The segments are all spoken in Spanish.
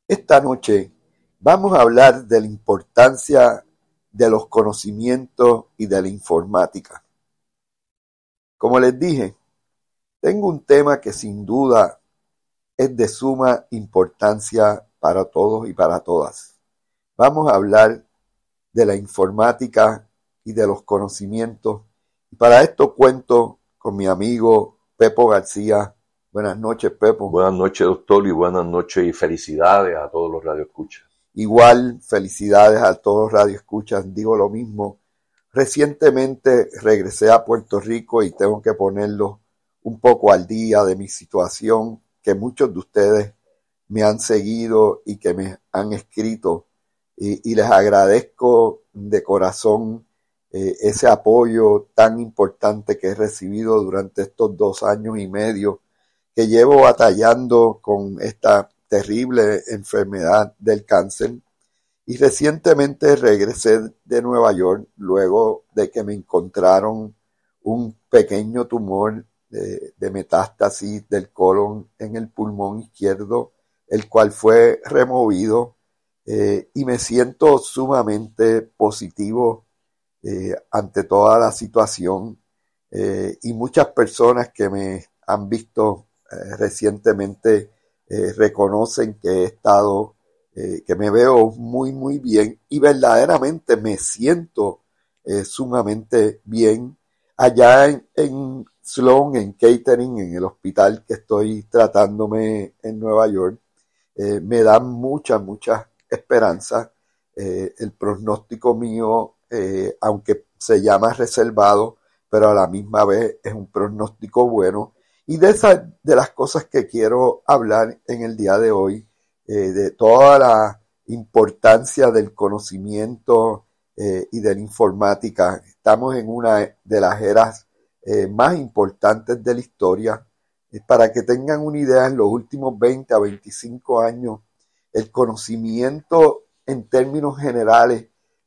Esta noche vamos a hablar de la importancia de los conocimientos y de la informática. Como les dije, tengo un tema que sin duda es de suma importancia para todos y para todas. Vamos a hablar de la informática y de los conocimientos. Y para esto cuento con mi amigo Pepo García. Buenas noches, Pepo. Buenas noches, doctor, y buenas noches y felicidades a todos los radioescuchas. Igual, felicidades a todos los radioescuchas, digo lo mismo. Recientemente regresé a Puerto Rico y tengo que ponerlo un poco al día de mi situación, que muchos de ustedes me han seguido y que me han escrito, y les agradezco de corazón ese apoyo tan importante que he recibido durante estos 2 años y medio que llevo batallando con esta terrible enfermedad del cáncer. Y recientemente regresé de Nueva York luego de que me encontraron un pequeño tumor de metástasis del colon en el pulmón izquierdo, el cual fue removido, y me siento sumamente positivo ante toda la situación, y muchas personas que me han visto recientemente reconocen que he estado, que me veo muy bien y verdaderamente me siento sumamente bien allá en Sloan, en Kettering, en el hospital que estoy tratándome en Nueva York. Me dan mucha esperanza. El pronóstico mío, aunque se llama reservado, pero a la misma vez es un pronóstico bueno. Y de las cosas que quiero hablar en el día de hoy, de toda la importancia del conocimiento y de la informática. Estamos en una de las eras más importantes de la historia. Para que tengan una idea, en los últimos 20 a 25 años, el conocimiento en términos generales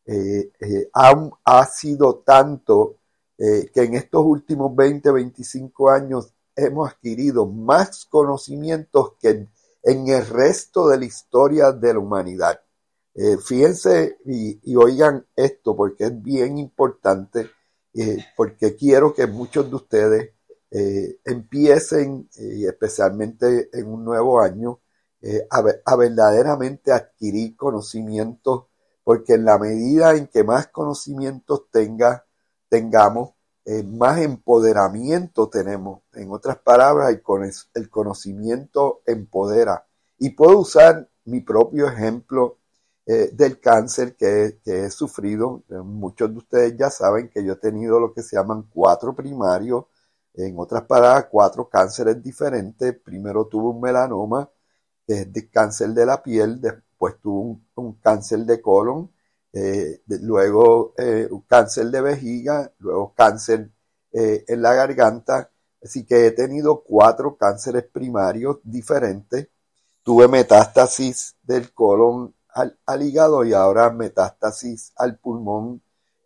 ha sido tanto que en estos últimos 20 a 25 años hemos adquirido más conocimientos que en el resto de la historia de la humanidad. Fíjense y oigan esto porque es bien importante, porque quiero que muchos de ustedes empiecen, especialmente en un nuevo año, a verdaderamente adquirir conocimientos, porque en la medida en que más conocimientos tengamos, más empoderamiento tenemos. En otras palabras, el conocimiento empodera. Y puedo usar mi propio ejemplo del cáncer que he sufrido. Muchos de ustedes ya saben que yo he tenido lo que se llaman 4 primarios. En otras palabras, 4 cánceres diferentes. Primero tuve un melanoma, que es de cáncer de la piel. Después tuve un cáncer de colon. Luego un cáncer de vejiga, luego cáncer en la garganta. Así que he tenido 4 cánceres primarios diferentes. Tuve metástasis del colon al hígado y ahora metástasis al pulmón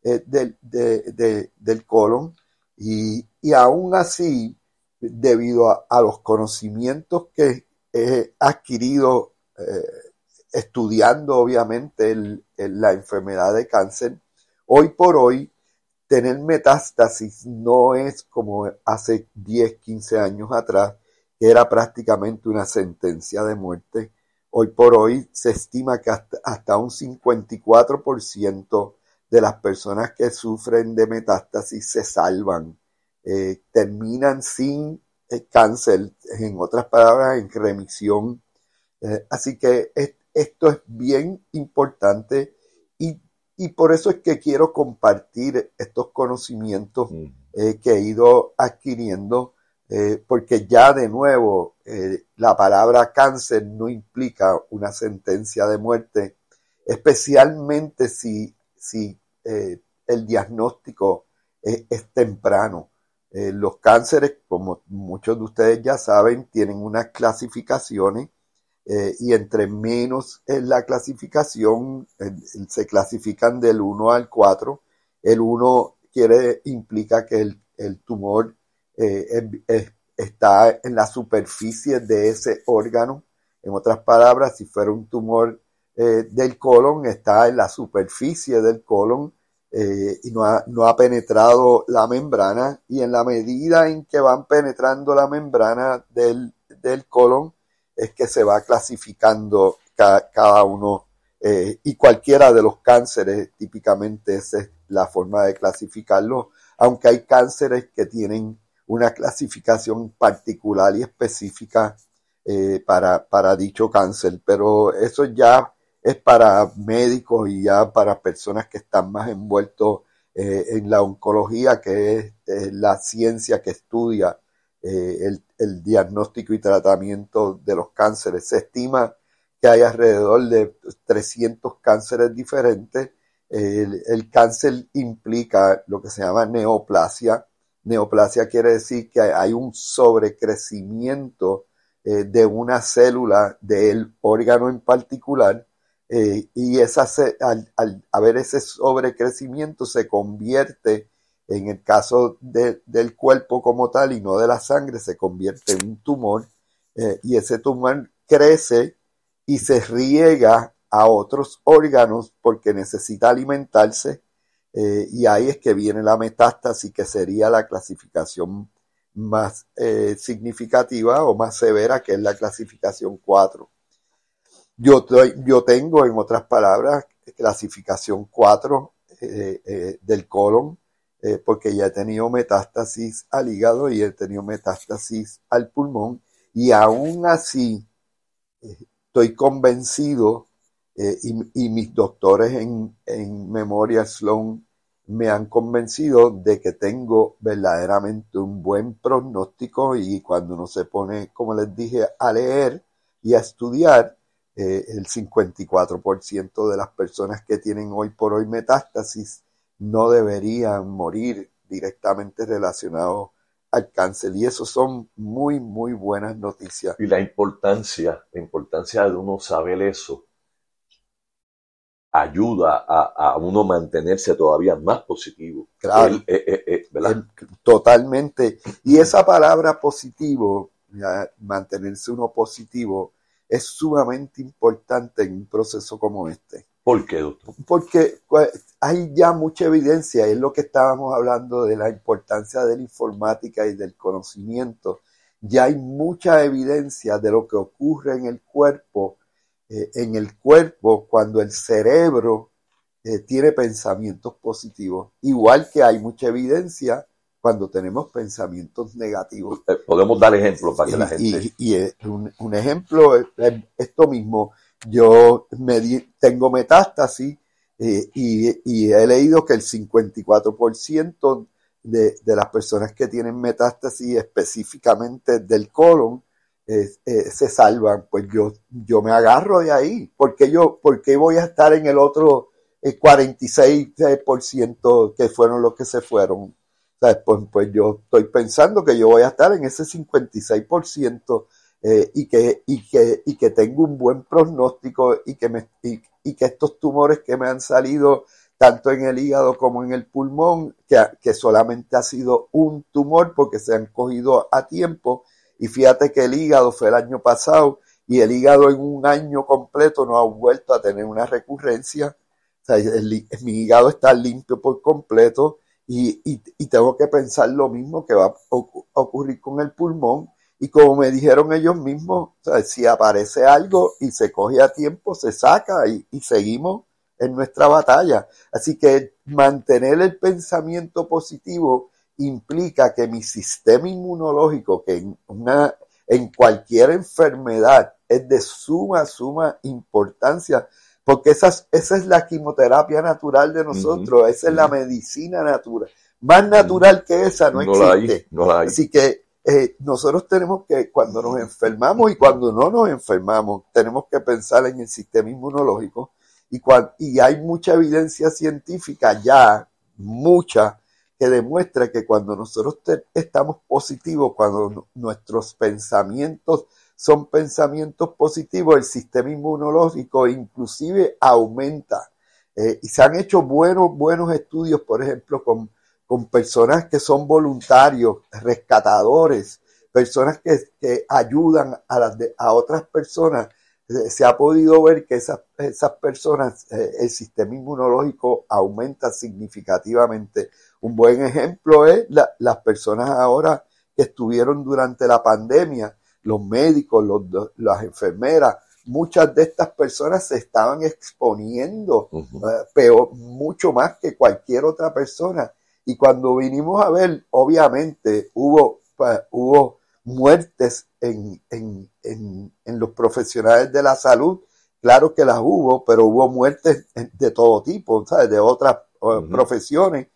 del colon. Y aún así, debido a los conocimientos que he adquirido estudiando obviamente la enfermedad de cáncer, hoy por hoy tener metástasis no es como hace 10, 15 años atrás, que era prácticamente una sentencia de muerte. Hoy por hoy se estima que hasta un 54% de las personas que sufren de metástasis se salvan, terminan sin cáncer, en otras palabras, en remisión. Así que esto es bien importante y por eso es que quiero compartir estos conocimientos que he ido adquiriendo, porque ya de nuevo la palabra cáncer no implica una sentencia de muerte, especialmente si el diagnóstico es temprano. Los cánceres, como muchos de ustedes ya saben, tienen unas clasificaciones, y entre menos en la clasificación, se clasifican del 1 al 4. El 1 implica que el tumor está en la superficie de ese órgano. En otras palabras, si fuera un tumor del colon, está en la superficie del colon y no ha penetrado la membrana, y en la medida en que van penetrando la membrana del colon es que se va clasificando cada uno, y cualquiera de los cánceres, típicamente esa es la forma de clasificarlo, aunque hay cánceres que tienen una clasificación particular y específica para dicho cáncer, pero eso ya es para médicos y ya para personas que están más envueltos en la oncología, que es la ciencia que estudia el diagnóstico y tratamiento de los cánceres. Se estima que hay alrededor de 300 cánceres diferentes. El cáncer implica lo que se llama neoplasia. Neoplasia quiere decir que hay un sobrecrecimiento de una célula del órgano en particular, y al haber ese sobrecrecimiento se convierte, en el caso del cuerpo como tal y no de la sangre, se convierte en un tumor, y ese tumor crece y se riega a otros órganos porque necesita alimentarse, y ahí es que viene la metástasis, que sería la clasificación más significativa o más severa, que es la clasificación 4. Yo tengo, en otras palabras, clasificación 4 del colon, porque ya he tenido metástasis al hígado y he tenido metástasis al pulmón, y aún así estoy convencido, y mis doctores en Memorial Sloan me han convencido de que tengo verdaderamente un buen pronóstico, y cuando uno se pone, como les dije, a leer y a estudiar, el 54% de las personas que tienen hoy por hoy metástasis no deberían morir directamente relacionados al cáncer, y eso son muy, muy buenas noticias. Y la importancia de uno saber eso ayuda a uno mantenerse todavía más positivo. Claro, ¿verdad? Totalmente. Y esa palabra positivo, mantenerse uno positivo, es sumamente importante en un proceso como este. ¿Por qué, doctor? Porque hay ya mucha evidencia, es lo que estábamos hablando de la importancia de la informática y del conocimiento. Ya hay mucha evidencia de lo que ocurre en el cuerpo cuando el cerebro tiene pensamientos positivos, igual que hay mucha evidencia cuando tenemos pensamientos negativos. Podemos dar ejemplos para que la gente... Un ejemplo es esto mismo. Yo tengo metástasis, y he leído que el 54% de las personas que tienen metástasis, específicamente del colon, se salvan. Pues yo me agarro de ahí. ¿Por qué voy a estar en el otro 46% que fueron los que se fueron? ¿Sabes? Pues yo estoy pensando que yo voy a estar en ese 56%, y que tengo un buen pronóstico, y que estos tumores que me han salido tanto en el hígado como en el pulmón, que solamente ha sido un tumor porque se han cogido a tiempo. Y fíjate que el hígado fue el año pasado, y el hígado en un año completo no ha vuelto a tener una recurrencia. O sea, mi hígado está limpio por completo, y tengo que pensar lo mismo que va a ocurrir con el pulmón. Y como me dijeron ellos mismos, o sea, si aparece algo y se coge a tiempo, se saca y seguimos en nuestra batalla. Así que mantener el pensamiento positivo implica que mi sistema inmunológico, que en cualquier enfermedad es de suma importancia, porque esa es la quimioterapia natural de nosotros, esa es la medicina natural. Más natural que esa no existe. No la hay. Así que nosotros tenemos que, cuando nos enfermamos y cuando no nos enfermamos, tenemos que pensar en el sistema inmunológico, y hay mucha evidencia científica ya, mucha, que demuestra que cuando nosotros estamos positivos, cuando nuestros pensamientos son pensamientos positivos, el sistema inmunológico inclusive aumenta. Y se han hecho buenos estudios, por ejemplo, con personas que son voluntarios, rescatadores, personas que ayudan a otras personas, se ha podido ver que esas personas, el sistema inmunológico aumenta significativamente. Un buen ejemplo es las personas ahora que estuvieron durante la pandemia, los médicos, las enfermeras. Muchas de estas personas se estaban exponiendo peor, mucho más que cualquier otra persona. Y cuando vinimos a ver, obviamente hubo muertes en los profesionales de la salud. Claro que las hubo, pero hubo muertes de todo tipo, ¿sabes? De otras profesiones.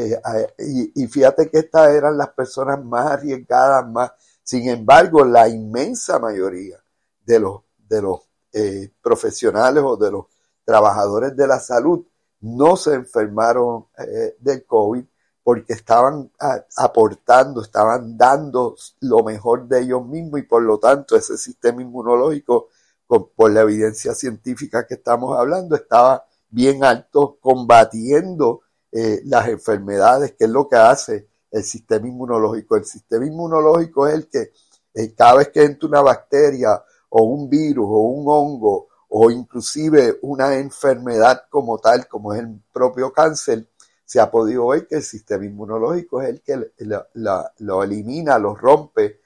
Y fíjate que estas eran las personas más arriesgadas, más. Sin embargo, la inmensa mayoría de los profesionales o de los trabajadores de la salud no se enfermaron del COVID porque estaban aportando, estaban dando lo mejor de ellos mismos y por lo tanto ese sistema inmunológico, por la evidencia científica que estamos hablando, estaba bien alto combatiendo las enfermedades, que es lo que hace el sistema inmunológico. El sistema inmunológico es el que cada vez que entra una bacteria o un virus o un hongo o inclusive una enfermedad como tal, como es el propio cáncer, se ha podido ver que el sistema inmunológico es el que lo elimina, lo rompe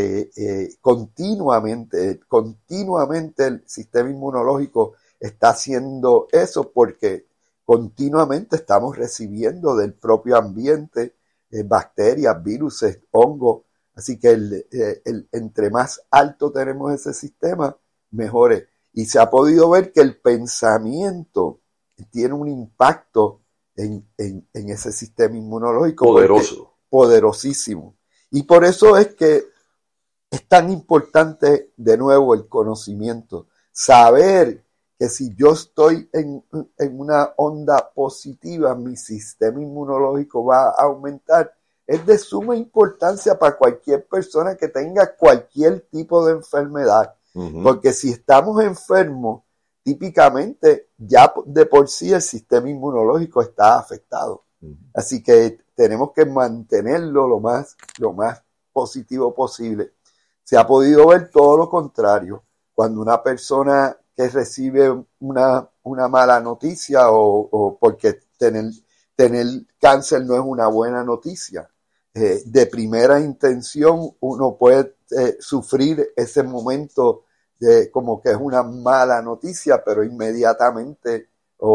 continuamente. Continuamente el sistema inmunológico está haciendo eso porque continuamente estamos recibiendo del propio ambiente bacterias, virus, hongos. Así que entre más alto tenemos ese sistema, mejor es. Y se ha podido ver que el pensamiento tiene un impacto en ese sistema inmunológico. Poderoso. Poderosísimo. Y por eso es que es tan importante, de nuevo, el conocimiento. Saber que si yo estoy en una onda positiva, mi sistema inmunológico va a aumentar. Es de suma importancia para cualquier persona que tenga cualquier tipo de enfermedad. Porque si estamos enfermos, típicamente ya de por sí el sistema inmunológico está afectado. Así que tenemos que mantenerlo lo más positivo posible. Se ha podido ver todo lo contrario. Cuando una persona que recibe una mala noticia o porque tener cáncer no es una buena noticia, de primera intención uno puede sufrir ese momento de como que es una mala noticia, pero inmediatamente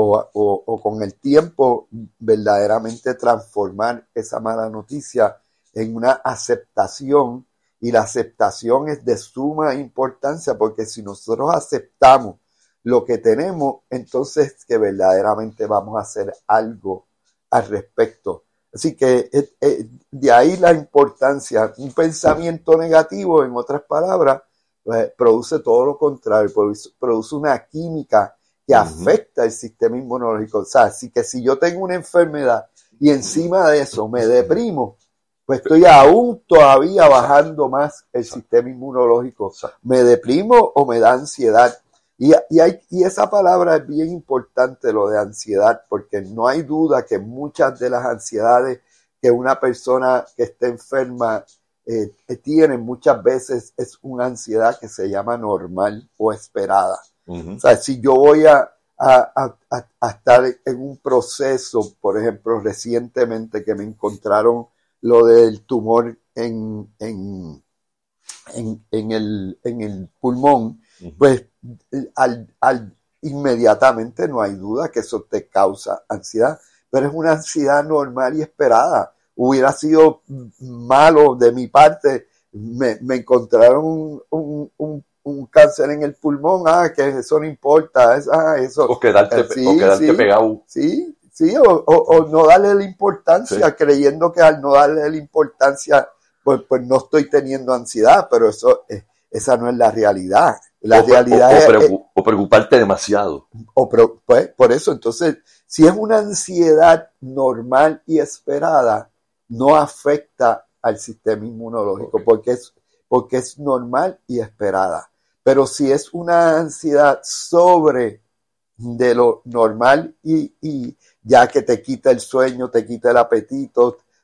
o con el tiempo verdaderamente transformar esa mala noticia en una aceptación. Y la aceptación es de suma importancia porque si nosotros aceptamos lo que tenemos, entonces que verdaderamente vamos a hacer algo al respecto. Así que de ahí la importancia. Un pensamiento negativo, en otras palabras, produce todo lo contrario, produce una química que afecta el sistema inmunológico. O sea, así que si yo tengo una enfermedad y encima de eso me deprimo, pues estoy aún todavía bajando más el sistema inmunológico. Me deprimo o me da ansiedad. Y esa palabra es bien importante, lo de ansiedad, porque no hay duda que muchas de las ansiedades que una persona que esté enferma tiene, muchas veces es una ansiedad que se llama normal o esperada. O sea, si yo voy a estar en un proceso, por ejemplo, recientemente que me encontraron lo del tumor en el pulmón, pues inmediatamente no hay duda que eso te causa ansiedad, pero es una ansiedad normal y esperada. Hubiera sido malo de mi parte, me encontraron un cáncer en el pulmón, que eso no importa, eso. O quedarte pegado. Sí, o no darle la importancia, creyendo que al no darle la importancia, pues no estoy teniendo ansiedad, pero esa no es la realidad. La realidad o preocuparte demasiado. Pues, por eso, entonces, si es una ansiedad normal y esperada, no afecta al sistema inmunológico, porque es normal y esperada. Pero si es una ansiedad sobre de lo normal y ya que te quita el sueño, te quita el apetito,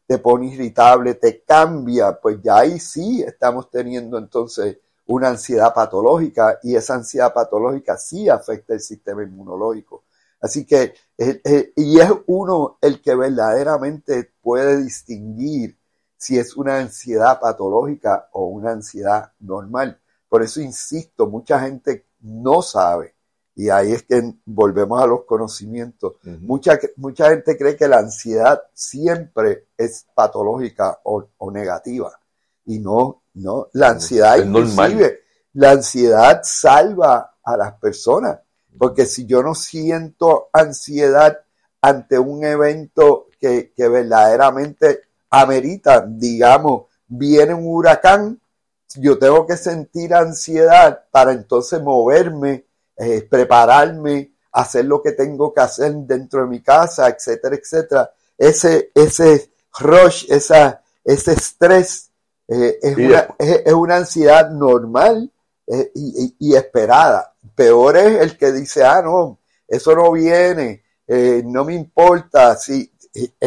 te pone irritable, te cambia, pues ya ahí sí estamos teniendo entonces una ansiedad patológica, y esa ansiedad patológica sí afecta el sistema inmunológico. Así que, y es uno el que verdaderamente puede distinguir si es una ansiedad patológica o una ansiedad normal. Por eso insisto, mucha gente no sabe, y ahí es que volvemos a los conocimientos. Mucha gente cree que la ansiedad siempre es patológica o negativa, y no, la ansiedad es inclusive, normal. la ansiedad salva a las personas, porque si yo no siento ansiedad ante un evento que verdaderamente amerita, digamos, viene un huracán, yo tengo que sentir ansiedad para entonces moverme, prepararme, hacer lo que tengo que hacer dentro de mi casa, etcétera, etcétera. Ese rush, ese estrés es una ansiedad normal y esperada. Peor es el que dice, no, eso no viene, no me importa, si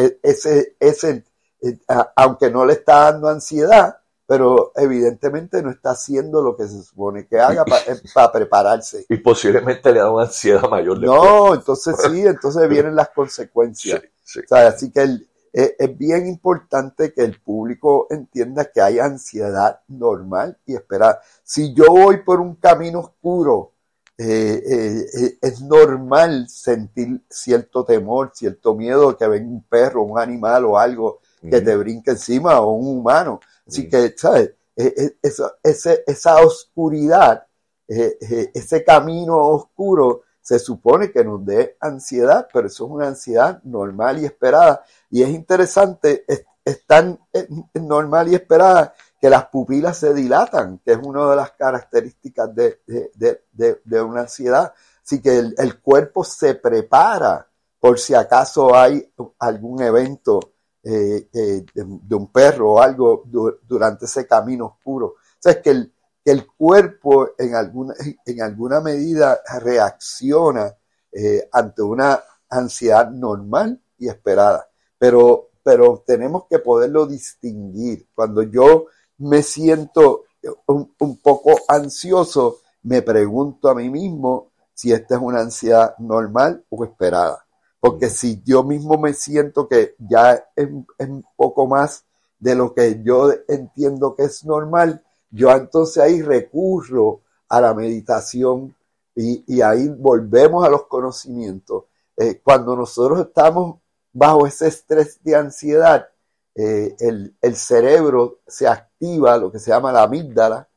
aunque no le está dando ansiedad, pero evidentemente no está haciendo lo que se supone que haga para prepararse. Y posiblemente le da una ansiedad mayor. No, entonces vienen las consecuencias. Sí. O sea, así que es bien importante que el público entienda que hay ansiedad normal y esperada. Si yo voy por un camino oscuro, es normal sentir cierto temor, cierto miedo que venga un perro, un animal o algo que te brinque encima, o un humano. Así que, ¿sabes? Esa oscuridad, ese camino oscuro, se supone que nos dé ansiedad, pero eso es una ansiedad normal y esperada. Y es interesante, es tan normal y esperada que las pupilas se dilatan, que es una de las características de una ansiedad. Así que el cuerpo se prepara por si acaso hay algún evento de un perro o algo durante ese camino oscuro. O sea, es que el cuerpo en alguna medida reacciona ante una ansiedad normal y esperada. Pero tenemos que poderlo distinguir. Cuando yo me siento un poco ansioso, me pregunto a mí mismo si esta es una ansiedad normal o esperada. Porque si yo mismo me siento que ya es un poco más de lo que yo entiendo que es normal, yo entonces ahí recurro a la meditación y ahí volvemos a los conocimientos. Cuando nosotros estamos bajo ese estrés de ansiedad, el cerebro se activa, lo que se llama la amígdala,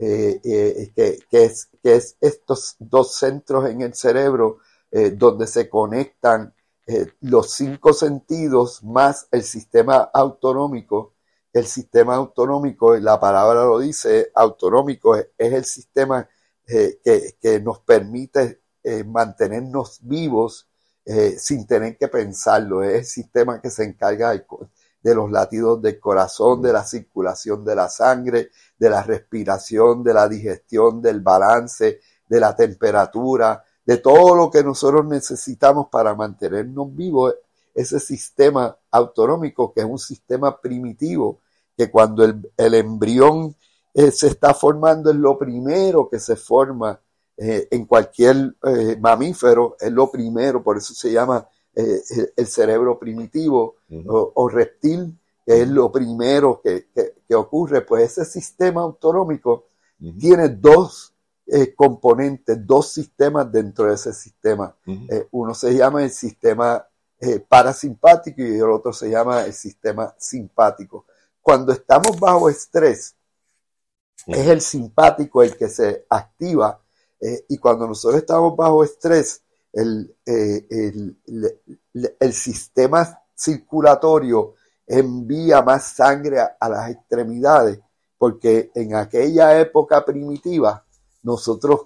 que es estos dos centros en el cerebro donde se conectan los 5 sentidos más el sistema autonómico. El sistema autonómico, la palabra lo dice, autonómico es el sistema que nos permite mantenernos vivos sin tener que pensarlo. Es el sistema que se encarga de los latidos del corazón, de la circulación de la sangre, de la respiración, de la digestión, del balance, de la temperatura, de todo lo que nosotros necesitamos para mantenernos vivos. Ese sistema autonómico, que es un sistema primitivo, que cuando el embrión se está formando, es lo primero que se forma en cualquier mamífero, es lo primero, por eso se llama el cerebro primitivo o reptil, que es lo primero que ocurre. Pues ese sistema autonómico tiene dos componentes, dos sistemas dentro de ese sistema. Uno se llama el sistema parasimpático y el otro se llama el sistema simpático. Cuando estamos bajo estrés, es el simpático el que se activa, y cuando nosotros estamos bajo estrés, el sistema circulatorio envía más sangre a las extremidades, porque en aquella época primitiva, nosotros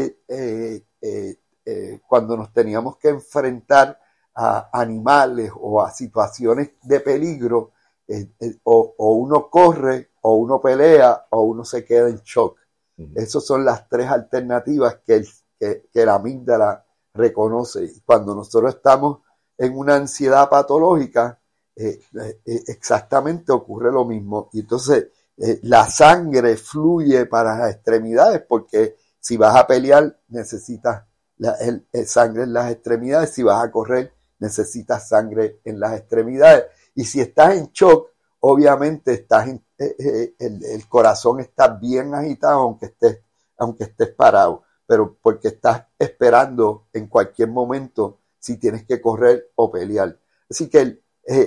cuando nos teníamos que enfrentar a animales o a situaciones de peligro, o uno corre, o uno pelea, o uno se queda en shock. Esas son las tres alternativas que la amígdala reconoce. Y cuando nosotros estamos en una ansiedad patológica, exactamente ocurre lo mismo. Y entonces la sangre fluye para las extremidades, porque si vas a pelear necesitas sangre en las extremidades, si vas a correr necesitas sangre en las extremidades. Y si estás en shock, obviamente el corazón está bien agitado aunque estés parado, pero porque estás esperando en cualquier momento si tienes que correr o pelear. Así que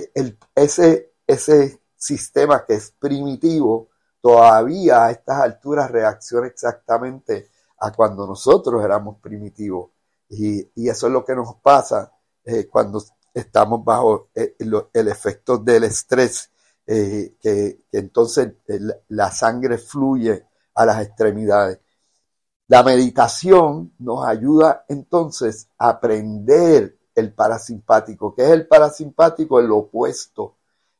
ese sistema que es primitivo todavía a estas alturas reacciona exactamente a cuando nosotros éramos primitivos. Y eso es lo que nos pasa cuando estamos bajo el efecto del estrés, que entonces la sangre fluye a las extremidades. La meditación nos ayuda entonces a aprender el parasimpático. ¿Qué es el parasimpático? El opuesto.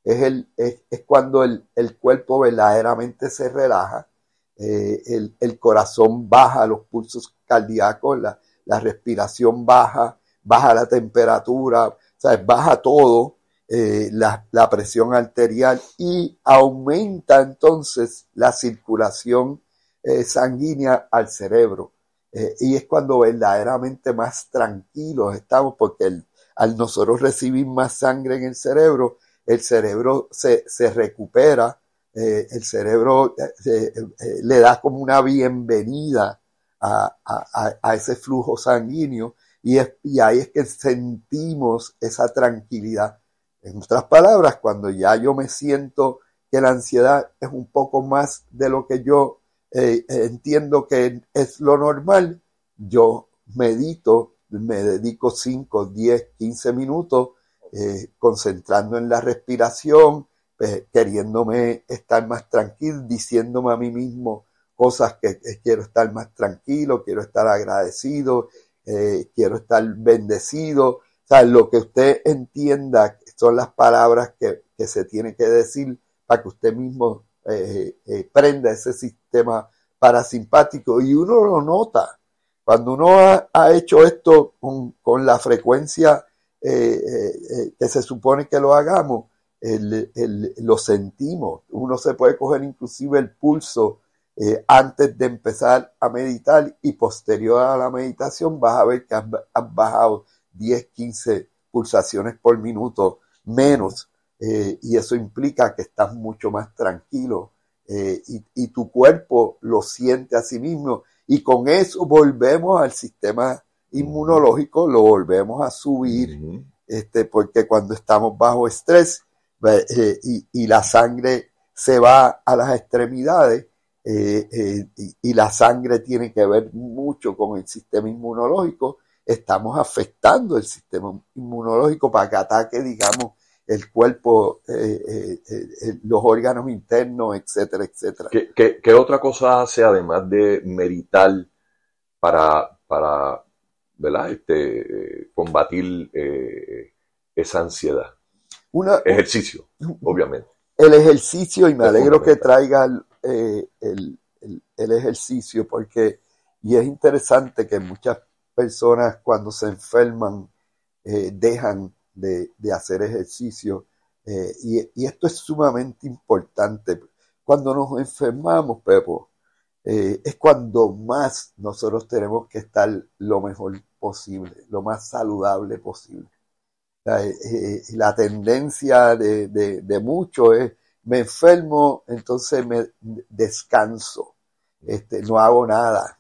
Es cuando el cuerpo verdaderamente se relaja, el corazón baja, los pulsos cardíacos, la respiración baja la temperatura, ¿sabes? Baja todo, la presión arterial, y aumenta entonces la circulación sanguínea al cerebro. Y es cuando verdaderamente más tranquilos estamos, porque al nosotros recibir más sangre en el cerebro se recupera, el cerebro le da como una bienvenida a ese flujo sanguíneo, y ahí es que sentimos esa tranquilidad. En otras palabras, cuando ya yo me siento que la ansiedad es un poco más de lo que yo entiendo que es lo normal, yo medito, me dedico 5, 10, 15 minutos concentrando en la respiración, queriéndome estar más tranquilo, diciéndome a mí mismo cosas que quiero estar más tranquilo, quiero estar agradecido, quiero estar bendecido. O sea, lo que usted entienda son las palabras que se tiene que decir para que usted mismo prenda ese sistema parasimpático, y uno lo nota. Cuando uno ha hecho esto con la frecuencia que se supone que lo hagamos, lo sentimos. Uno se puede coger inclusive el pulso antes de empezar a meditar, y posterior a la meditación vas a ver que has bajado 10, 15 pulsaciones por minuto menos, y eso implica que estás mucho más tranquilo, y tu cuerpo lo siente a sí mismo, y con eso volvemos al sistema inmunológico, lo volvemos a subir, porque cuando estamos bajo estrés y la sangre se va a las extremidades, y la sangre tiene que ver mucho con el sistema inmunológico, estamos afectando el sistema inmunológico para que ataque, digamos, el cuerpo, los órganos internos, etcétera, etcétera. ¿Qué otra cosa hace además de meditar para ¿verdad? Combatir esa ansiedad? Ejercicio, obviamente. El ejercicio, y me alegro que traiga el ejercicio, porque y es interesante que muchas personas cuando se enferman dejan de hacer ejercicio, y esto es sumamente importante. Cuando nos enfermamos, Pepo, es cuando más nosotros tenemos que estar lo mejor posible, lo más saludable posible. La tendencia de muchos es: me enfermo, entonces me descanso, no hago nada,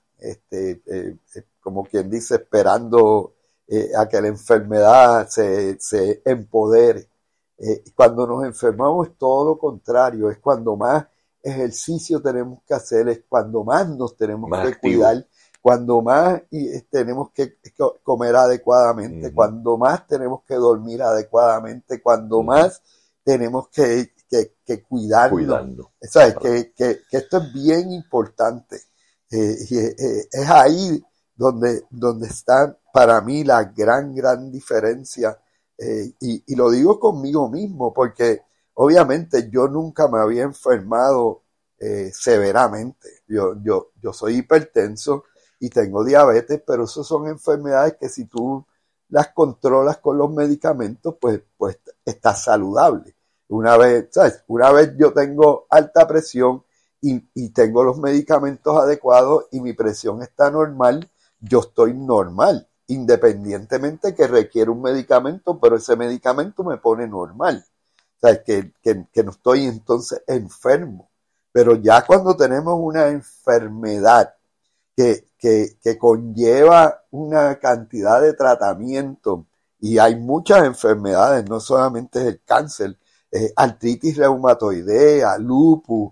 como quien dice, esperando a que la enfermedad se empodere. Cuando nos enfermamos es todo lo contrario, es cuando más ejercicio tenemos que hacer, es cuando más nos tenemos que cuidar, cuando más tenemos que comer adecuadamente, cuando más tenemos que dormir adecuadamente, cuando más tenemos que cuidarnos. ¿Sabes? Que esto es bien importante. Y es ahí donde está para mí la gran diferencia. Y lo digo conmigo mismo, porque obviamente yo nunca me había enfermado severamente. Yo soy hipertenso y tengo diabetes, pero eso son enfermedades que si tú las controlas con los medicamentos, pues estás saludable. Una vez, ¿sabes? Una vez yo tengo alta presión y tengo los medicamentos adecuados y mi presión está normal, yo estoy normal, independientemente que requiere un medicamento, pero ese medicamento me pone normal. O sea, que no estoy entonces enfermo. Pero ya cuando tenemos una enfermedad que conlleva una cantidad de tratamiento, y hay muchas enfermedades, no solamente es el cáncer, artritis reumatoidea, lupus,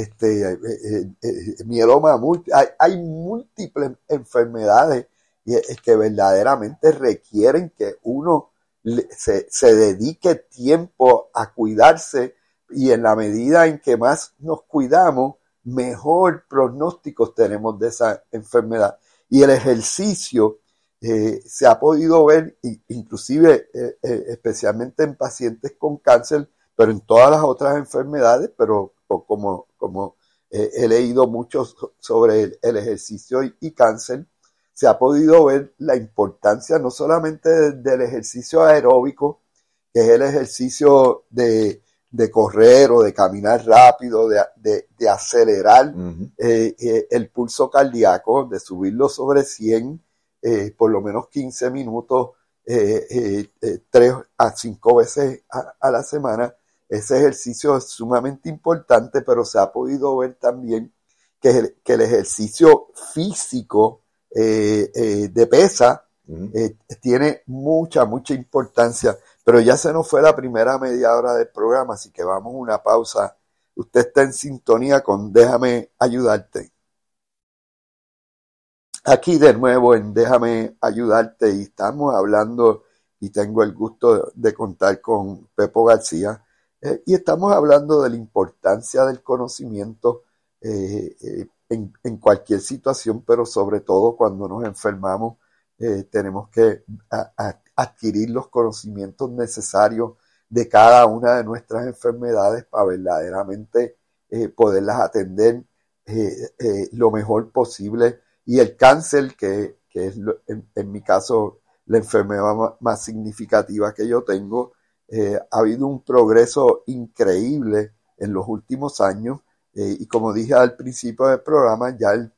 mieloma múltiple, hay múltiples enfermedades que verdaderamente requieren que uno se dedique tiempo a cuidarse, y en la medida en que más nos cuidamos, mejor pronósticos tenemos de esa enfermedad. Y el ejercicio se ha podido ver, inclusive especialmente en pacientes con cáncer, pero en todas las otras enfermedades, pero como he leído mucho sobre el ejercicio y cáncer, se ha podido ver la importancia no solamente del ejercicio aeróbico, que es el ejercicio de correr o de caminar rápido, de acelerar el pulso cardíaco, de subirlo sobre 100, por lo menos 15 minutos, 3 a 5 veces a la semana. Ese ejercicio es sumamente importante, pero se ha podido ver también que el ejercicio físico de pesa tiene mucha importancia. Pero ya se nos fue la primera media hora del programa, así que vamos a una pausa. Usted está en sintonía con Déjame Ayudarte. Aquí de nuevo en Déjame Ayudarte, y estamos hablando, y tengo el gusto de contar con Pepo García, y estamos hablando de la importancia del conocimiento en cualquier situación, pero sobre todo cuando nos enfermamos, tenemos que adquirir los conocimientos necesarios de cada una de nuestras enfermedades para verdaderamente poderlas atender lo mejor posible. Y el cáncer, que es en mi caso la enfermedad más significativa que yo tengo, ha habido un progreso increíble en los últimos años, y como dije al principio del programa, ya el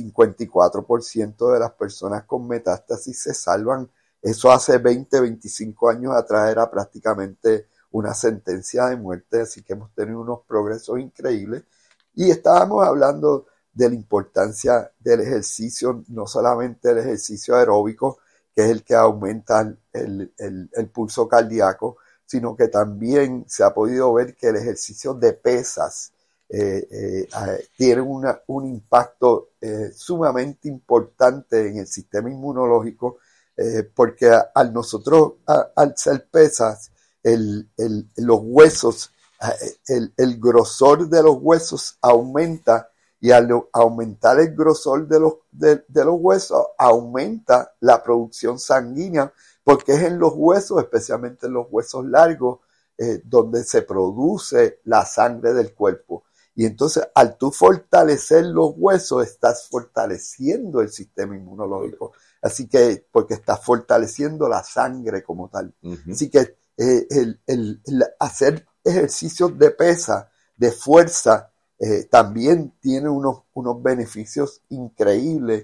54% de las personas con metástasis se salvan. Eso hace 25 años atrás era prácticamente una sentencia de muerte, así que hemos tenido unos progresos increíbles. Y estábamos hablando de la importancia del ejercicio, no solamente el ejercicio aeróbico, que es el que aumenta el pulso cardíaco, sino que también se ha podido ver que el ejercicio de pesas tiene un impacto sumamente importante en el sistema inmunológico, porque al ser pesas, los huesos, el grosor de los huesos aumenta, y al aumentar el grosor de los huesos, aumenta la producción sanguínea, porque es en los huesos, especialmente en los huesos largos, donde se produce la sangre del cuerpo. Y entonces, al tú fortalecer los huesos, estás fortaleciendo el sistema inmunológico. Así que, porque estás fortaleciendo la sangre como tal. Así que el hacer ejercicios de pesa, de fuerza, también tiene unos beneficios increíbles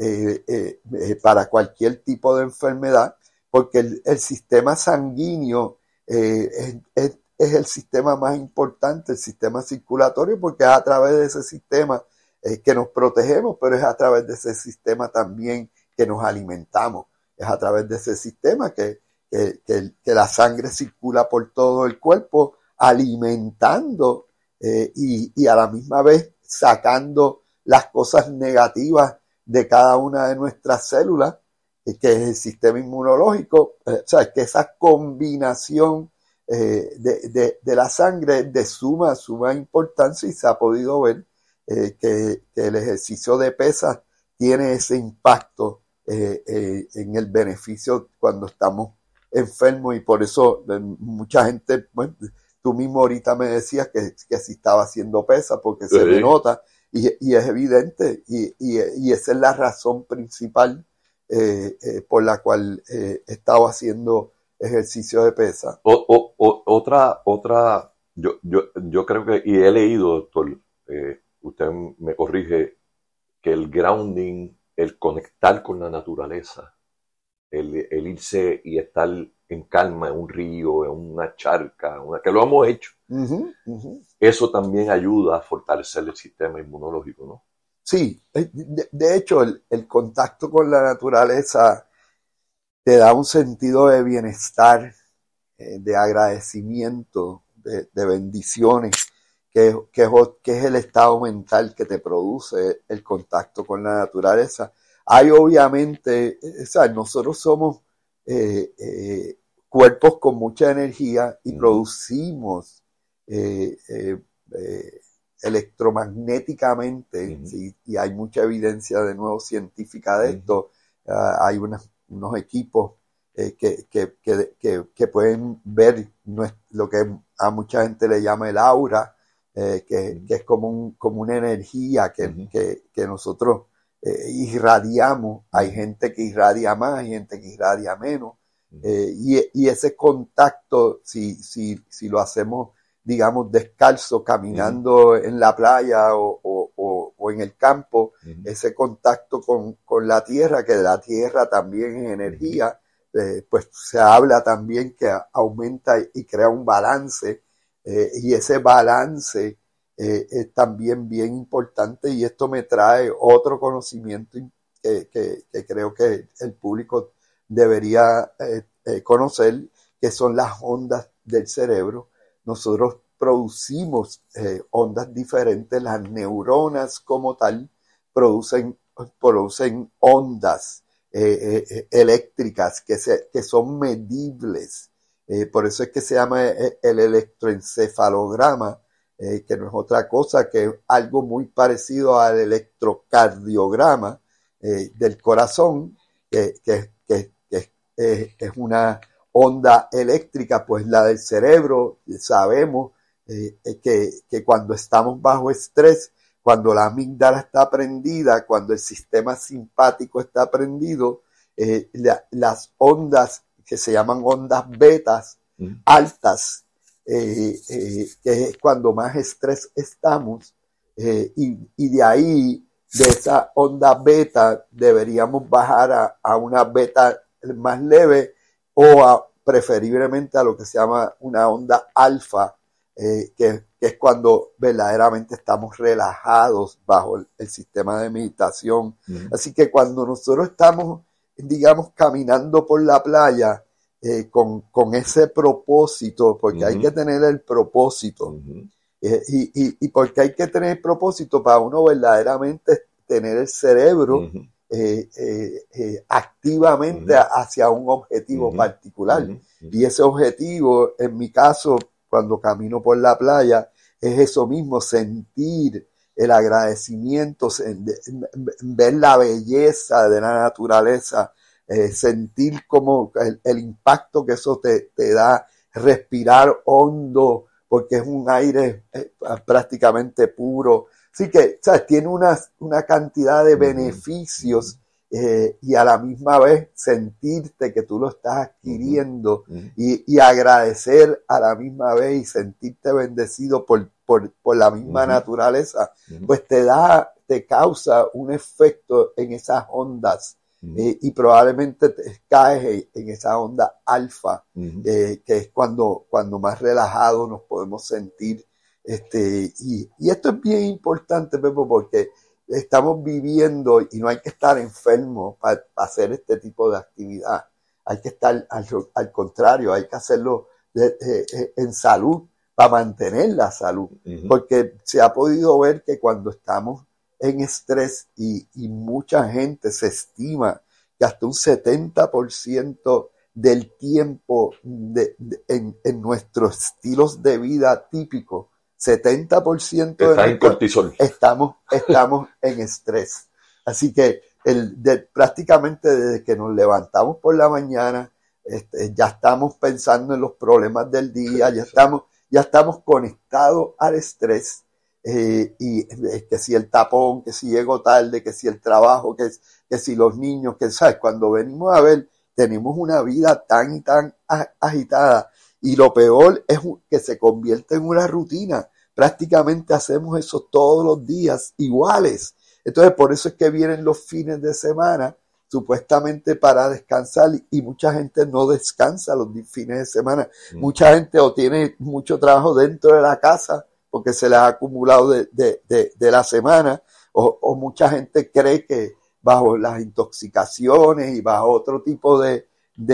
para cualquier tipo de enfermedad, porque el sistema sanguíneo es el sistema más importante, el sistema circulatorio, porque es a través de ese sistema que nos protegemos, pero es a través de ese sistema también que nos alimentamos. Es a través de ese sistema que la sangre circula por todo el cuerpo, alimentando y a la misma vez sacando las cosas negativas de cada una de nuestras células, que es el sistema inmunológico. O sea, que esa combinación de la sangre es de suma importancia, y se ha podido ver que el ejercicio de pesas tiene ese impacto en el beneficio cuando estamos enfermos. Y por eso mucha gente, bueno, tú mismo ahorita me decías que si estaba haciendo pesas, porque se me nota, y es evidente, y esa es la razón principal por la cual he estado haciendo ejercicio de pesa. Yo creo que, y he leído, doctor, usted me corrige, que el grounding, el conectar con la naturaleza, el irse y estar en calma en un río, en una charca, que lo hemos hecho, eso también ayuda a fortalecer el sistema inmunológico, ¿no? Sí, de hecho el contacto con la naturaleza te da un sentido de bienestar, de agradecimiento, de bendiciones, que es el estado mental que te produce el contacto con la naturaleza. Hay obviamente, nosotros somos cuerpos con mucha energía y producimos electromagnéticamente, ¿sí? Y hay mucha evidencia de nuevo científica de esto. Hay unos equipos que pueden ver lo que a mucha gente le llama el aura, que es como una energía que nosotros irradiamos. Hay gente que irradia más, hay gente que irradia menos, y ese contacto, si lo hacemos, digamos, descalzo, caminando en la playa o en el campo, ese contacto con la tierra, que la tierra también es energía, pues se habla también que aumenta y crea un balance, y ese balance es también bien importante, y esto me trae otro conocimiento que creo que el público debería conocer, que son las ondas del cerebro. Nosotros producimos ondas diferentes, las neuronas como tal producen ondas eléctricas que son medibles. Por eso es que se llama el electroencefalograma, que no es otra cosa que algo muy parecido al electrocardiograma del corazón, que es una onda eléctrica. Pues la del cerebro, sabemos que cuando estamos bajo estrés, cuando la amígdala está prendida, cuando el sistema simpático está prendido, las ondas que se llaman ondas betas altas, que es cuando más estrés estamos, y de ahí, de esa onda beta, deberíamos bajar a una beta más leve, o preferiblemente a lo que se llama una onda alfa, que es cuando verdaderamente estamos relajados bajo el sistema de meditación. Así que cuando nosotros estamos, digamos, caminando por la playa, con ese propósito, porque hay que tener el propósito, y porque hay que tener el propósito para uno verdaderamente tener el cerebro activamente hacia un objetivo particular. Y ese objetivo, en mi caso, cuando camino por la playa, es eso mismo: sentir el agradecimiento, ver la belleza de la naturaleza, sentir como el impacto que eso te da, respirar hondo, porque es un aire prácticamente puro. Así que, ¿sabes?, tiene una cantidad de beneficios, y a la misma vez sentirte que tú lo estás adquiriendo, y agradecer a la misma vez, y sentirte bendecido por la misma naturaleza, pues te causa un efecto en esas ondas, y probablemente te caes en esa onda alfa, que es cuando más relajados nos podemos sentir. Y esto es bien importante, Pepo, porque estamos viviendo, y no hay que estar enfermo para hacer este tipo de actividad. Hay que estar, al contrario, hay que hacerlo en salud, para mantener la salud, porque se ha podido ver que cuando estamos en estrés, y mucha gente se estima que hasta un 70% del tiempo en nuestros estilos de vida típicos, 70% está en cortisol. Estamos en estrés. Así que prácticamente desde que nos levantamos por la mañana, ya estamos pensando en los problemas del día, ya estamos conectados al estrés, y que si el tapón, que si llego tarde, que si el trabajo, que si los niños, que sabes, cuando venimos a ver, tenemos una vida tan y tan agitada, y lo peor es que se convierte en una rutina. Prácticamente hacemos eso todos los días iguales. Entonces, por eso es que vienen los fines de semana, supuestamente para descansar, y mucha gente no descansa los fines de semana. Mucha gente o tiene mucho trabajo dentro de la casa porque se les ha acumulado de la semana, o mucha gente cree que bajo las intoxicaciones y bajo otro tipo de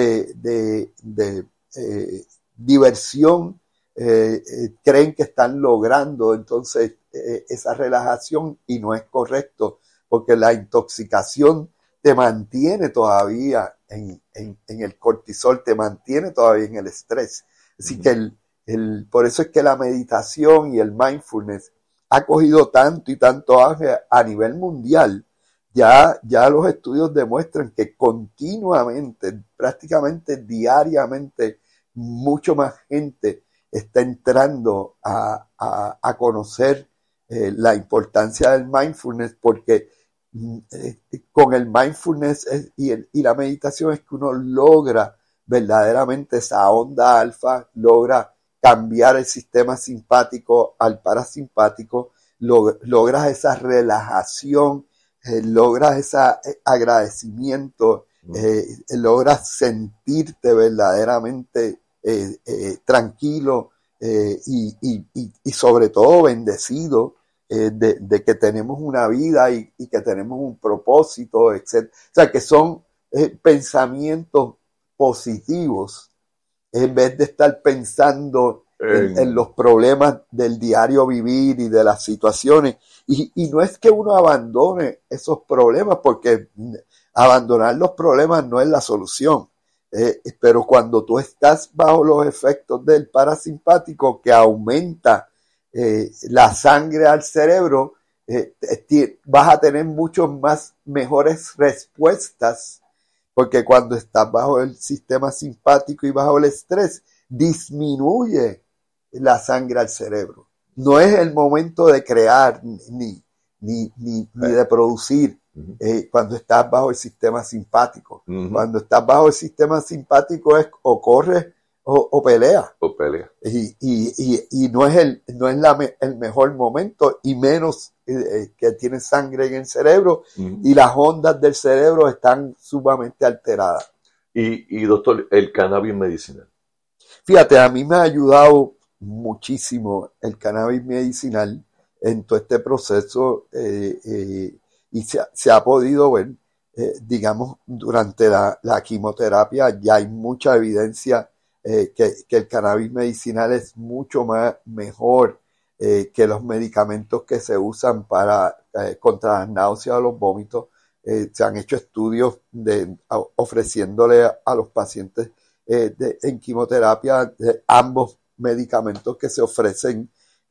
diversión, creen que están logrando entonces esa relajación, y no es correcto, porque la intoxicación te mantiene todavía en el cortisol, te mantiene todavía en el estrés. Así que por eso es que la meditación y el mindfulness ha cogido tanto y tanto auge a nivel mundial. Ya los estudios demuestran que continuamente, prácticamente diariamente, mucho más gente está entrando a conocer la importancia del mindfulness, porque con el mindfulness y la meditación es que uno logra verdaderamente esa onda alfa, logra cambiar el sistema simpático al parasimpático, logras esa relajación, logras ese agradecimiento, logras sentirte verdaderamente tranquilo y sobre todo bendecido de que tenemos una vida y que tenemos un propósito, etc. O sea, que son pensamientos positivos en vez de estar pensando en los problemas del diario vivir y de las situaciones. Y no es que uno abandone esos problemas, porque abandonar los problemas no es la solución. Pero cuando tú estás bajo los efectos del parasimpático, que aumenta la sangre al cerebro, vas a tener mejores respuestas, porque cuando estás bajo el sistema simpático y bajo el estrés, disminuye la sangre al cerebro. No es el momento de crear ni de producir cuando estás bajo el sistema simpático. Cuando estás bajo el sistema simpático es o corres o peleas. Y no es el mejor momento, y menos que tienes sangre en el cerebro y las ondas del cerebro están sumamente alteradas. Y doctor, el cannabis medicinal. Fíjate, a mí me ha ayudado muchísimo el cannabis medicinal en todo este proceso, y se ha podido ver, digamos, durante la quimioterapia ya hay mucha evidencia que el cannabis medicinal es mucho mejor que los medicamentos que se usan contra las náuseas o los vómitos. Se han hecho estudios ofreciéndole a los pacientes en quimioterapia ambos medicamentos que se ofrecen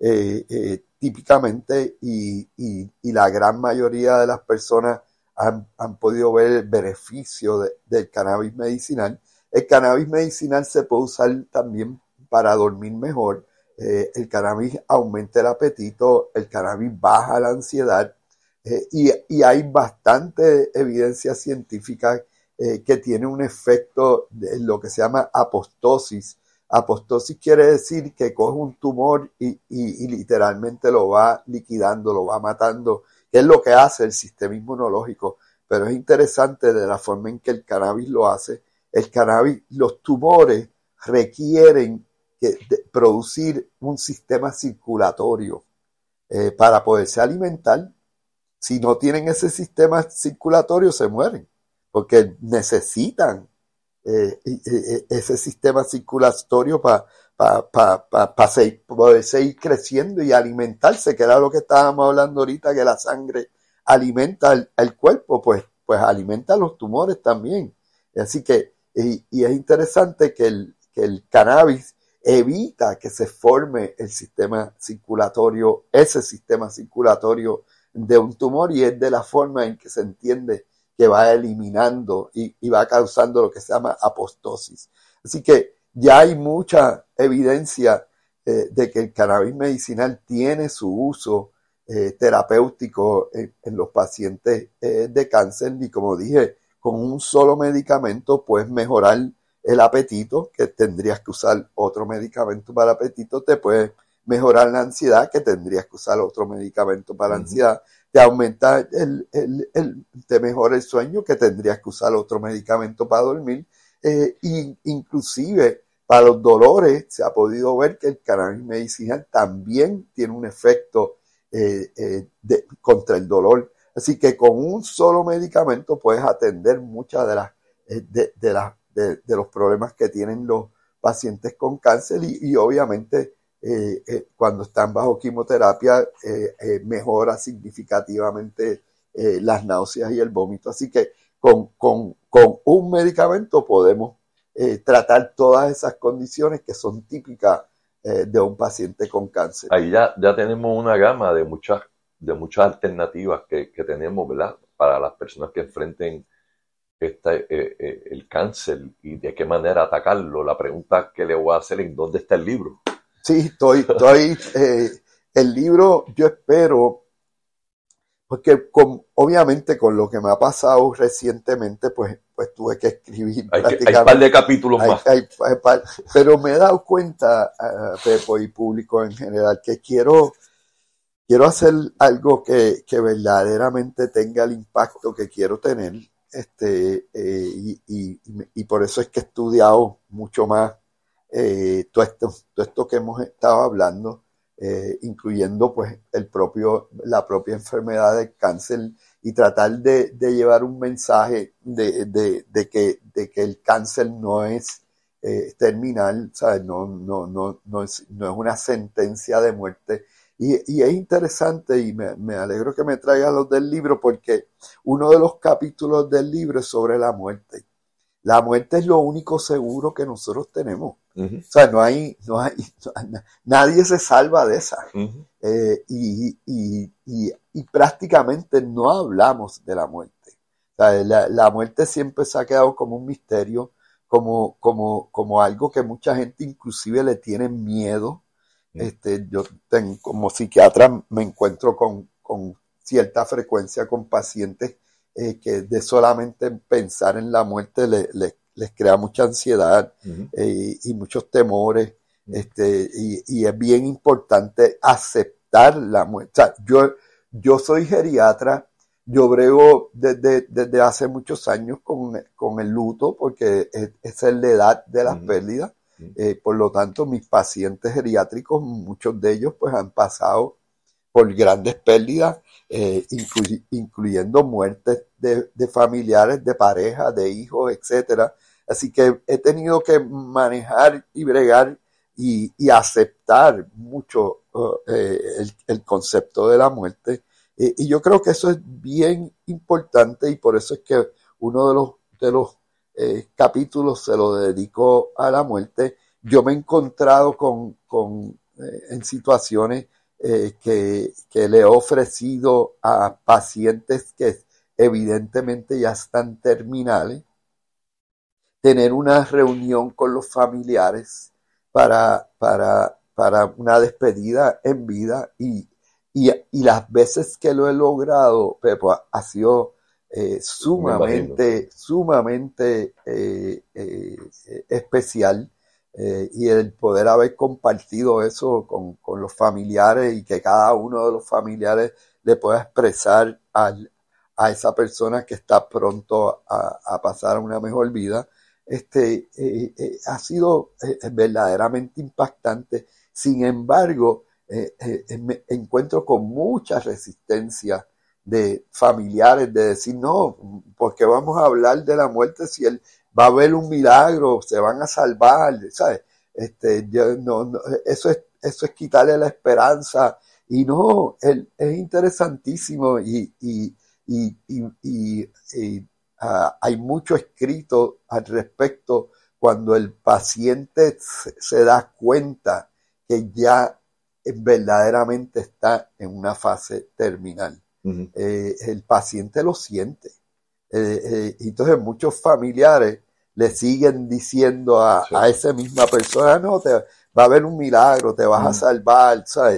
típicamente, y la gran mayoría de las personas han podido ver el beneficio del cannabis medicinal. El cannabis medicinal se puede usar también para dormir mejor. El cannabis aumenta el apetito, el cannabis baja la ansiedad, y hay bastante evidencia científica que tiene un efecto de lo que se llama apostosis. Apostosis quiere decir que coge un tumor y literalmente lo va liquidando, lo va matando, que es lo que hace el sistema inmunológico. Pero es interesante de la forma en que el cannabis lo hace. El cannabis, los tumores requieren producir un sistema circulatorio para poderse alimentar. Si no tienen ese sistema circulatorio, se mueren, porque necesitan ese sistema circulatorio para poder seguir creciendo y alimentarse, que era lo que estábamos hablando ahorita, que la sangre alimenta el cuerpo, pues alimenta los tumores también. Así que, y es interesante que el cannabis evita que se forme el sistema circulatorio, ese sistema circulatorio de un tumor, y es de la forma en que se entiende que va eliminando y va causando lo que se llama apostosis. Así que ya hay mucha evidencia de que el cannabis medicinal tiene su uso terapéutico en los pacientes de cáncer, y como dije, con un solo medicamento puedes mejorar el apetito, que tendrías que usar otro medicamento para apetito, te puedes mejorar la ansiedad, que tendrías que usar otro medicamento para ansiedad, te aumenta te mejora el sueño, que tendrías que usar otro medicamento para dormir, y inclusive para los dolores se ha podido ver que el cannabis medicinal también tiene un efecto contra el dolor. Así que con un solo medicamento puedes atender muchas de los problemas que tienen los pacientes con cáncer, y obviamente cuando están bajo quimioterapia mejora significativamente las náuseas y el vómito. Así que con un medicamento podemos tratar todas esas condiciones que son típicas de un paciente con cáncer. Ahí ya tenemos una gama de muchas alternativas que tenemos, ¿verdad? Para las personas que enfrenten el cáncer y de qué manera atacarlo. La pregunta que le voy a hacer es: ¿dónde está el libro? Sí, el libro, yo espero, porque obviamente con lo que me ha pasado recientemente, pues tuve que escribir. Hay un par de capítulos más. Pero me he dado cuenta, Pepo y público en general, que quiero hacer algo que verdaderamente tenga el impacto que quiero tener, y por eso es que he estudiado mucho más todo esto que hemos estado hablando, incluyendo pues la propia enfermedad del cáncer, y tratar de llevar un mensaje de que el cáncer no es terminal, ¿sabes? No es una sentencia de muerte. Y es interesante, y me alegro que me traigan los del libro, porque uno de los capítulos del libro es sobre la muerte. La muerte es lo único seguro que nosotros tenemos. O sea, nadie se salva de esa. Y prácticamente no hablamos de la muerte. O sea, la muerte siempre se ha quedado como un misterio, como algo que mucha gente inclusive le tiene miedo. Yo como psiquiatra me encuentro con cierta frecuencia con pacientes que de solamente pensar en la muerte les crea mucha ansiedad y muchos temores, y es bien importante aceptar la muerte. O sea, yo soy geriatra, yo brego desde hace muchos años con el luto, porque esa es la edad de las pérdidas. Por lo tanto, mis pacientes geriátricos, muchos de ellos pues han pasado por grandes pérdidas, incluyendo muertes de familiares, de parejas, de hijos, etcétera. Así que he tenido que manejar y bregar y aceptar mucho el concepto de la muerte. Y yo creo que eso es bien importante, y por eso es que uno de los capítulos se lo dedico a la muerte. Yo me he encontrado en situaciones que le he ofrecido a pacientes que evidentemente ya están terminales, tener una reunión con los familiares para una despedida en vida, y las veces que lo he logrado, Pepo, ha sido sumamente especial, y el poder haber compartido eso con los familiares, y que cada uno de los familiares le pueda expresar a esa persona que está pronto a pasar a una mejor vida, ha sido verdaderamente impactante. Sin embargo, me encuentro con mucha resistencia de familiares de decir: no, porque vamos a hablar de la muerte si él va a haber un milagro, se van a salvar, ¿sabes? Eso es quitarle la esperanza. Y no, es interesantísimo, hay mucho escrito al respecto cuando el paciente se da cuenta que ya verdaderamente está en una fase terminal. El paciente lo siente. Entonces muchos familiares le siguen diciendo a esa misma persona: no, va a haber un milagro, te vas a salvar, ¿sabes?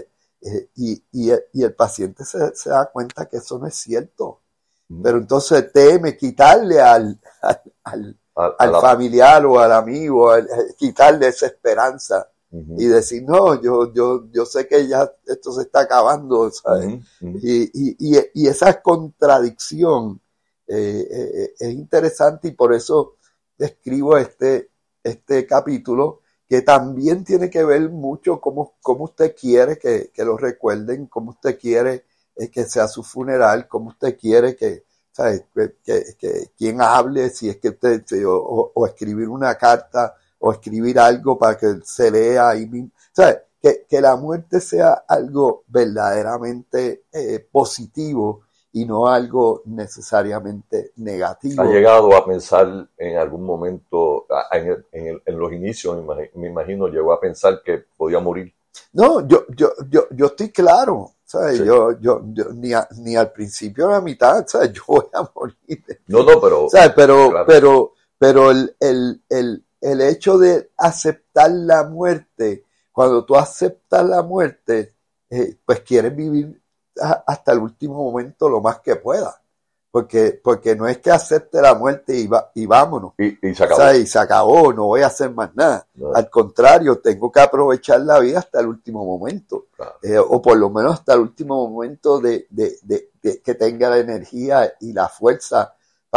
y el paciente se da cuenta que eso no es cierto. Pero entonces teme quitarle al familiar o al amigo, quitarle esa esperanza y decir, no, yo sé que ya esto se está acabando, ¿sabes? Y esa contradicción es interesante, y por eso escribo este capítulo, que también tiene que ver mucho cómo usted quiere que lo recuerden, cómo usted quiere que sea su funeral, cómo usted quiere que quien hable, si es que usted, o escribir una carta, o escribir algo para que se lea ahí mismo. ¿Sabes? Que la muerte sea algo verdaderamente positivo y no algo necesariamente negativo. ¿Ha llegado a pensar en algún momento, en los inicios, me imagino, llegó a pensar que podía morir? No, yo estoy claro, ¿sabes? Sí. Yo ni al principio ni a la mitad, ¿sabes? Yo voy a morir. No, pero... ¿sabes? Claro. Pero el hecho de aceptar la muerte, cuando tú aceptas la muerte, pues quieres vivir hasta el último momento lo más que pueda. Porque no es que acepte la muerte y vámonos. Y se acabó. ¿Sabes? Y se acabó, no voy a hacer más nada. No. Al contrario, tengo que aprovechar la vida hasta el último momento. Claro. O por lo menos hasta el último momento de que tenga la energía y la fuerza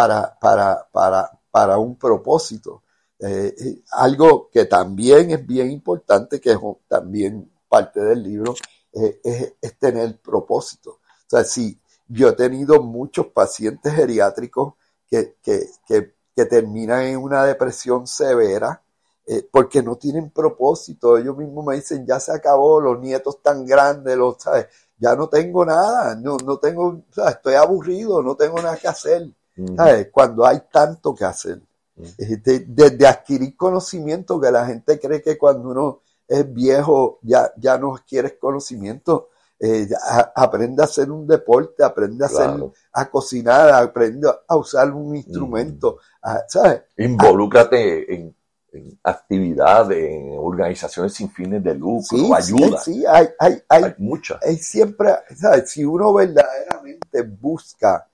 para un propósito. Algo que también es bien importante, que es también parte del libro, es tener propósito. O sea, si yo he tenido muchos pacientes geriátricos que terminan en una depresión severa porque no tienen propósito. Ellos mismos me dicen, ya se acabó, los nietos tan grandes, ¿sabes? Ya no tengo nada, no tengo, ¿sabes? Estoy aburrido, no tengo nada que hacer. ¿Sabes? Cuando hay tanto que hacer. Desde adquirir conocimiento, que la gente cree que cuando uno es viejo ya no adquiere conocimiento. Aprende a hacer un deporte, aprende a cocinar, aprende a usar un instrumento, ¿sabes? Involúcrate en actividades, en organizaciones sin fines de lucro, ayuda. Sí, hay muchas. Siempre, ¿sabes? Si uno verdaderamente busca,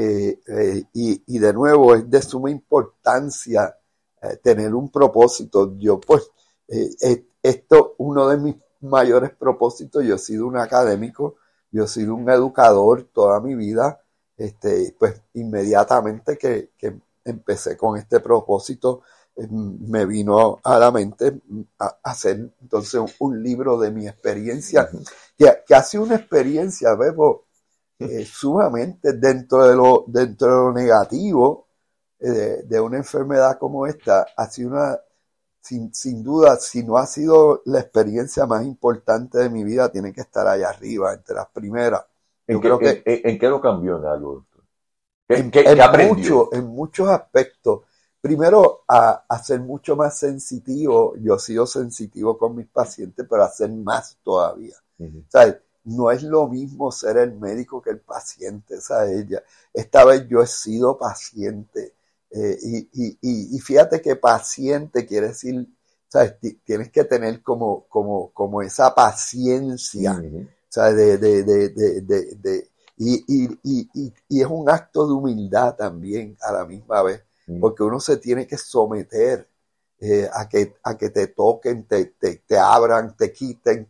y de nuevo es de suma importancia tener un propósito. Yo pues, uno de mis mayores propósitos, yo he sido un académico, yo he sido un educador toda mi vida, pues inmediatamente que empecé con este propósito, me vino a la mente a hacer entonces un libro de mi experiencia, que ha sido una experiencia, Bebo, sumamente dentro de lo negativo de una enfermedad como esta, ha sido sin duda, si no ha sido la experiencia más importante de mi vida, tiene que estar allá arriba, entre las primeras. ¿En qué lo cambió en algo, doctor? ¿Qué aprendió? En muchos aspectos. Primero, a ser mucho más sensitivo. Yo he sido sensitivo con mis pacientes, pero a ser más todavía. ¿Sabes? No es lo mismo ser el médico que el paciente, ¿sabes? Esta vez yo he sido paciente. Y fíjate que paciente quiere decir, ¿sabes? Tienes que tener como esa paciencia, ¿sabes? Y es un acto de humildad también a la misma vez, porque uno se tiene que someter a que te toquen, te abran, te quiten,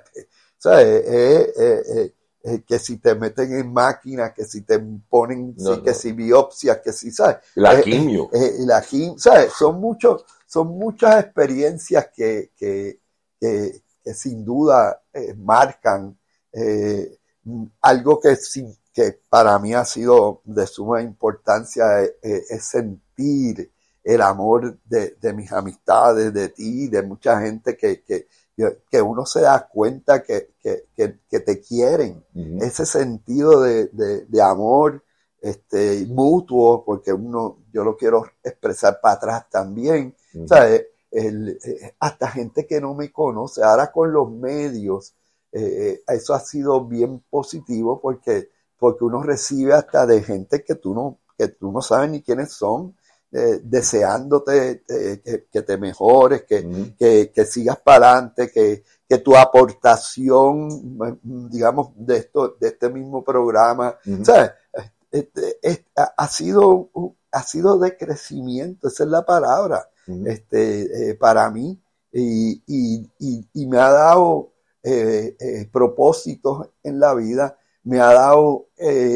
¿sabes? Que si te meten en máquinas, que si te ponen, que si biopsias, que si, ¿sabes? La quimio. ¿Sabes? Son muchas experiencias que sin duda marcan algo que para mí ha sido de suma importancia, es sentir el amor de mis amistades, de ti, de mucha gente que uno se da cuenta que te quieren. Ese sentido de amor mutuo, porque yo lo quiero expresar para atrás también, ¿sabes? Hasta gente que no me conoce, ahora con los medios, eso ha sido bien positivo porque uno recibe hasta de gente que tú no sabes ni quiénes son, deseándote que te mejores, que sigas para adelante, que tu aportación, digamos, de este mismo programa, ¿sabes? Ha sido de crecimiento, esa es la palabra, para mí, y me ha dado propósitos en la vida, me ha dado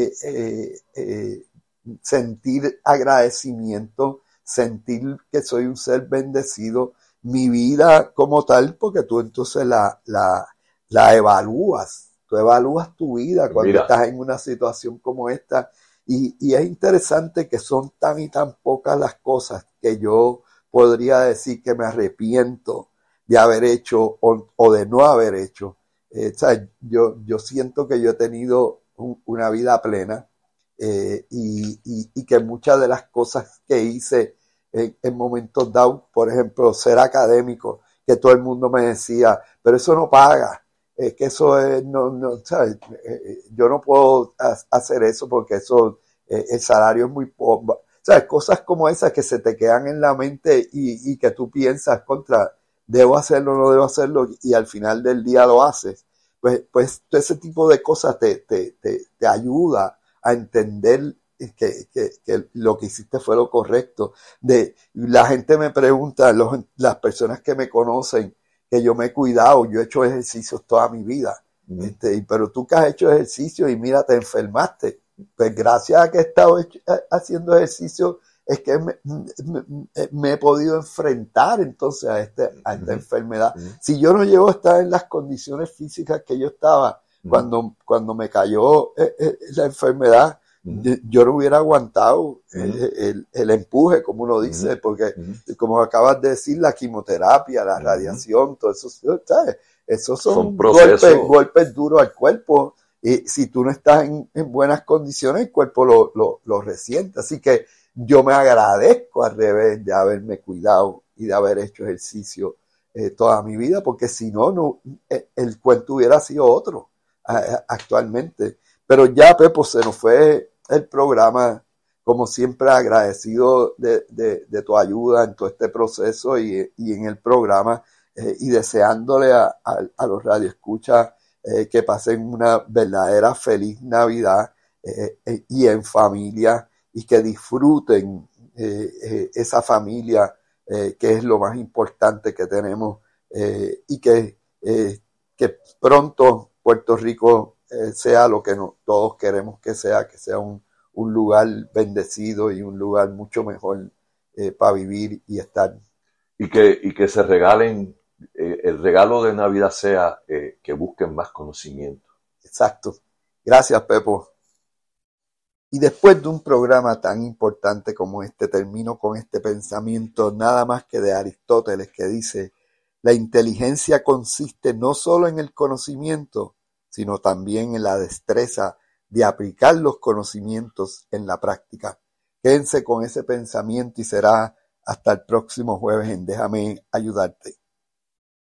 sentir agradecimiento, sentir que soy un ser bendecido, mi vida como tal, porque tú entonces la evalúas, tú evalúas tu vida cuando estás en una situación como esta, y es interesante que son tan y tan pocas las cosas que yo podría decir que me arrepiento de haber hecho o de no haber hecho. ¿Sabes? Yo siento que yo he tenido una vida plena, y que muchas de las cosas que hice en momentos dados, por ejemplo, ser académico, que todo el mundo me decía, pero eso no paga, que eso es, no, ¿sabes? Yo no puedo hacer eso porque eso, el salario es muy pobre. ¿Sabes? Cosas como esas que se te quedan en la mente y que tú piensas debo hacerlo o no debo hacerlo, y al final del día lo haces. Pues ese tipo de cosas te ayuda a entender que lo que hiciste fue lo correcto. La gente me pregunta, las personas que me conocen, que yo me he cuidado, yo he hecho ejercicios toda mi vida, pero tú que has hecho ejercicio y mira, te enfermaste, pues gracias a que he estado haciendo ejercicio es que me he podido enfrentar entonces a esta enfermedad. Si yo no llego a estar en las condiciones físicas que yo estaba cuando me cayó la enfermedad, yo no hubiera aguantado el empuje, como uno dice, porque como acabas de decir, la quimioterapia, la radiación, todo eso, ¿sabes? Esos son golpes duros al cuerpo, y si tú no estás en buenas condiciones, el cuerpo lo resiente. Así que yo me agradezco al revés de haberme cuidado y de haber hecho ejercicio toda mi vida, porque si no, el cuento hubiera sido otro actualmente. Pero ya, Pepo, se nos fue el programa. Como siempre, agradecido de tu ayuda en todo este proceso y en el programa, y deseándole a los radioescuchas que pasen una verdadera feliz Navidad y en familia, y que disfruten esa familia, que es lo más importante que tenemos, y que pronto Puerto Rico sea lo que todos queremos que sea un lugar bendecido y un lugar mucho mejor para vivir y estar. Y que se regalen, el regalo de Navidad sea que busquen más conocimiento. Exacto. Gracias, Pepo. Y después de un programa tan importante como este, termino con este pensamiento nada más que de Aristóteles, que dice: la inteligencia consiste no solo en el conocimiento, sino también en la destreza de aplicar los conocimientos en la práctica. Quédense con ese pensamiento y será hasta el próximo jueves en Déjame Ayudarte.